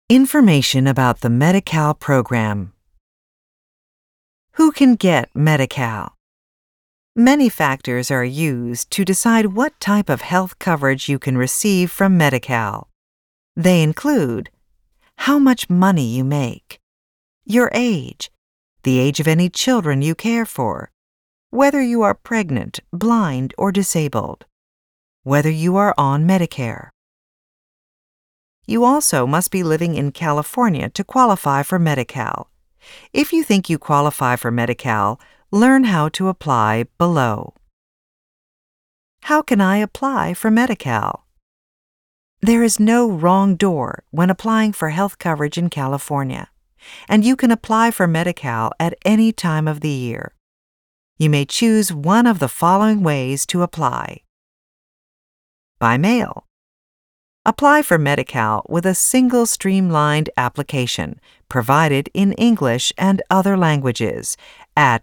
Information about the Medi-Cal program. Who can get Medi-Cal? Many factors are used to decide what type of health coverage you can receive from Medi-Cal. They include how much money you make, your age, the age of any children you care for, whether you are pregnant, blind, or disabled, whether you are on Medicare. You also must be living in California to qualify for Medi-Cal. If you think you qualify for Medi-Cal, learn how to apply below. How can I apply for Medi-Cal? There is no wrong door when applying for health coverage in California, and you can apply for Medi-Cal at any time of the year. You may choose one of the following ways to apply. By mail. Apply for Medi-Cal with a single streamlined application provided in English and other languages at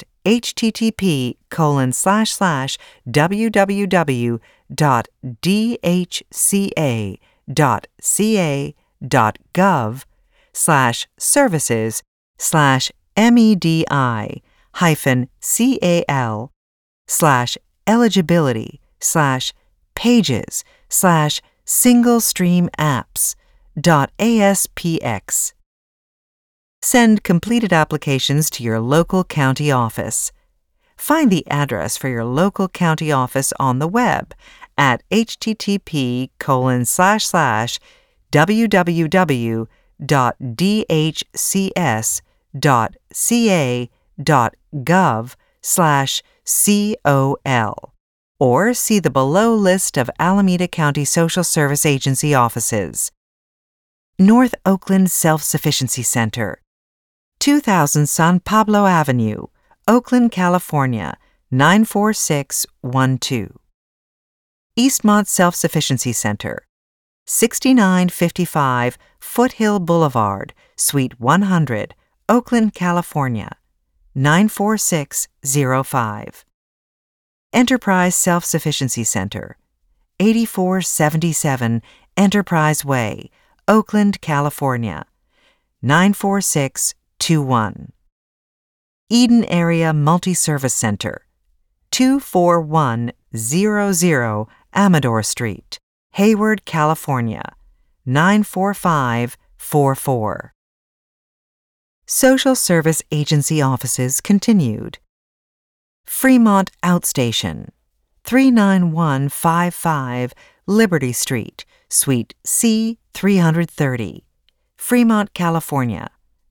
http://www.dhca.cal/services/medi-apps.aspx. Send completed applications to your local county office. Find the address for your local county office on the web at http://www.dhcs.ca.gov/col, or see the below list of Alameda County Social Service Agency offices. North Oakland Self-Sufficiency Center, 2000 San Pablo Avenue, Oakland, California, 94612. Eastmont Self-Sufficiency Center, 6955 Foothill Boulevard, Suite 100, Oakland, California, 94605. Enterprise Self-Sufficiency Center, 8477 Enterprise Way, Oakland, California, 94621. Eden Area Multi-Service Center, 24100 Amador Street, Hayward, California, 94544. Social Service Agency offices continued. Fremont Outstation, 39155 Liberty Street, Suite C 330, Fremont, California,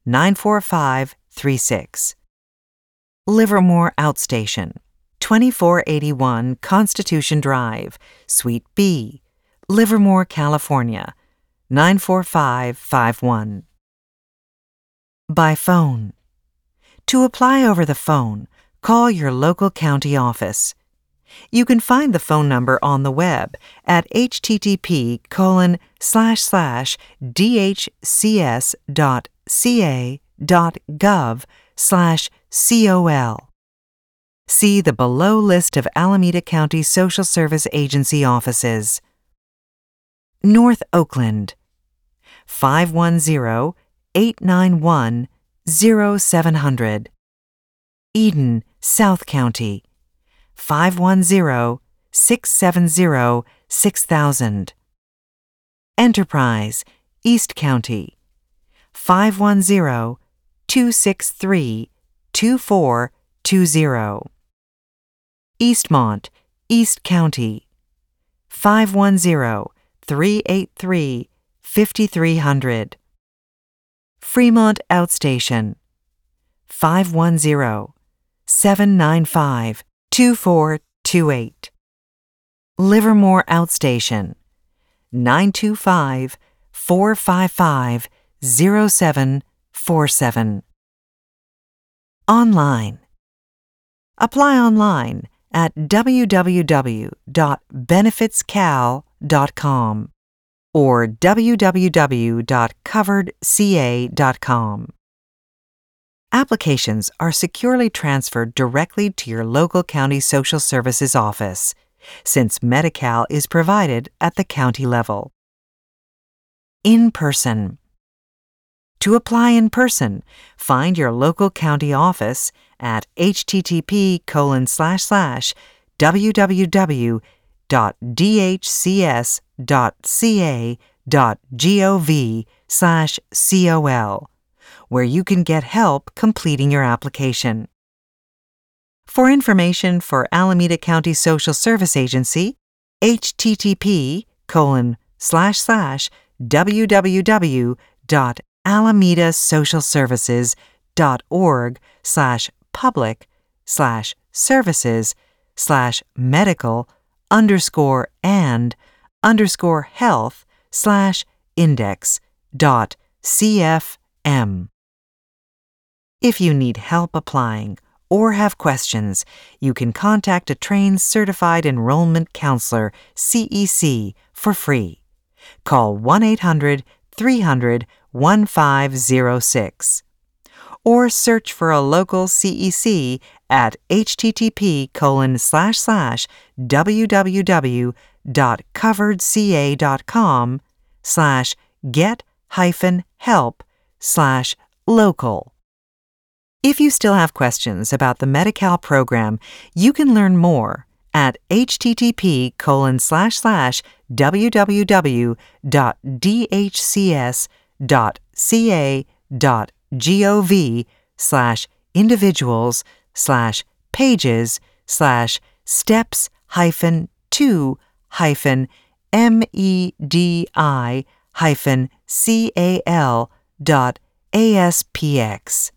94536. Livermore Outstation, 2481 Constitution Drive, Suite B, Livermore, California, 94551. By phone. To apply over the phone, call your local county office. You can find the phone number on the web at http://dhcs.ca.gov/col. See the below list of Alameda County Social Service Agency offices. North Oakland, 510-891-0700. Eden, South County, 510-670-6000. Enterprise, East County, 510-263-2420. Eastmont, East County, 510-383-5300. Fremont Outstation, 510-795-2428. Livermore Outstation, 925-455-0747. Online. Apply online at www.benefitscal.com or www.coveredca.com. Applications are securely transferred directly to your local county social services office, since Medi-Cal is provided at the county level. In person. To apply in person, find your local county office at http://www.dhcs.ca.gov/col, where you can get help completing your application. For information for Alameda County Social Service Agency, http://www.alamedaSocialServices.org/public/services/medical_and_health/index.cfm. If you need help applying or have questions, you can contact a trained Certified Enrollment Counselor, CEC, for free. Call 1-800-300-1506 or search for a local CEC at http://www.coveredca.com/get-help/local. If you still have questions about the Medi-Cal program, you can learn more at http://www.dhcs.ca.gov/steps-2-medi-cal-aspx.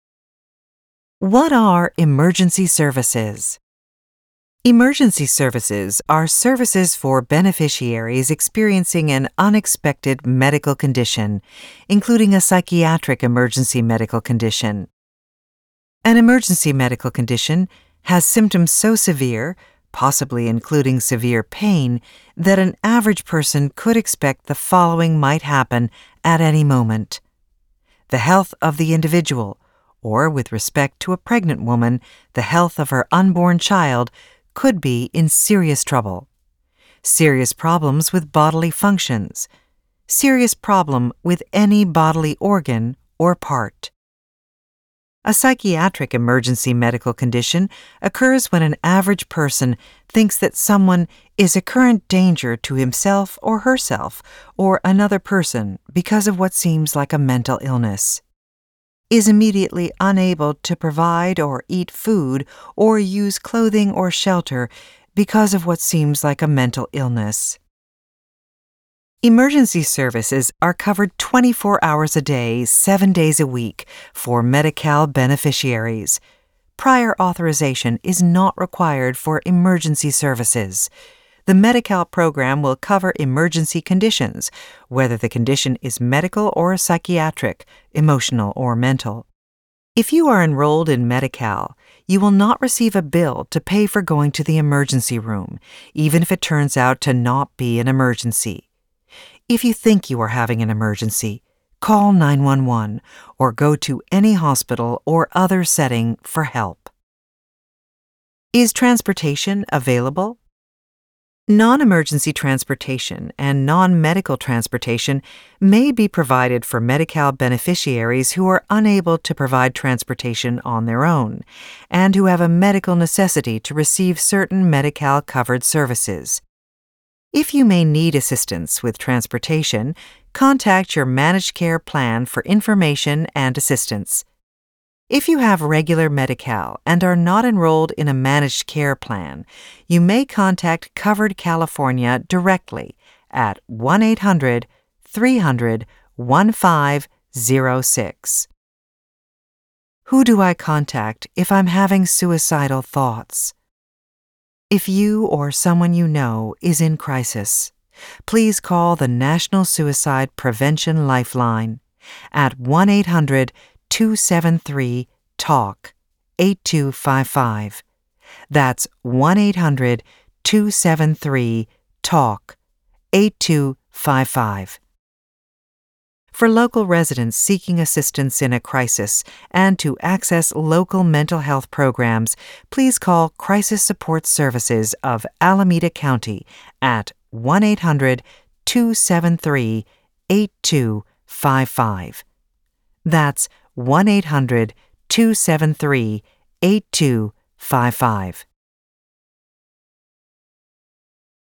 What are emergency services? Emergency services are services for beneficiaries experiencing an unexpected medical condition, including a psychiatric emergency medical condition. An emergency medical condition has symptoms so severe, possibly including severe pain, that an average person could expect the following might happen at any moment: the health of the individual, or with respect to a pregnant woman, the health of her unborn child, could be in serious trouble. Serious problems with bodily functions. Serious problem with any bodily organ or part. A psychiatric emergency medical condition occurs when an average person thinks that someone is a current danger to himself or herself or another person because of what seems like a mental illness, is immediately unable to provide or eat food or use clothing or shelter because of what seems like a mental illness. Emergency services are covered 24 hours a day, 7 days a week for Medi-Cal beneficiaries. Prior authorization is not required for emergency services. The Medi-Cal program will cover emergency conditions, whether the condition is medical or psychiatric, emotional or mental. If you are enrolled in Medi-Cal, you will not receive a bill to pay for going to the emergency room, even if it turns out to not be an emergency. If you think you are having an emergency, call 911 or go to any hospital or other setting for help. Is transportation available? Non-emergency transportation and non-medical transportation may be provided for Medi-Cal beneficiaries who are unable to provide transportation on their own and who have a medical necessity to receive certain Medi-Cal covered services. If you may need assistance with transportation, contact your managed care plan for information and assistance. If you have regular Medi-Cal and are not enrolled in a managed care plan, you may contact Covered California directly at 1-800-300-1506. Who do I contact if I'm having suicidal thoughts? If you or someone you know is in crisis, please call the National Suicide Prevention Lifeline at 1-800-273-TALK 8255. That's 1-800-273-TALK 8255. For local residents seeking assistance in a crisis and to access local mental health programs, please call Crisis Support Services of Alameda County at 1-800-273-8255. That's 1-800-273-8255.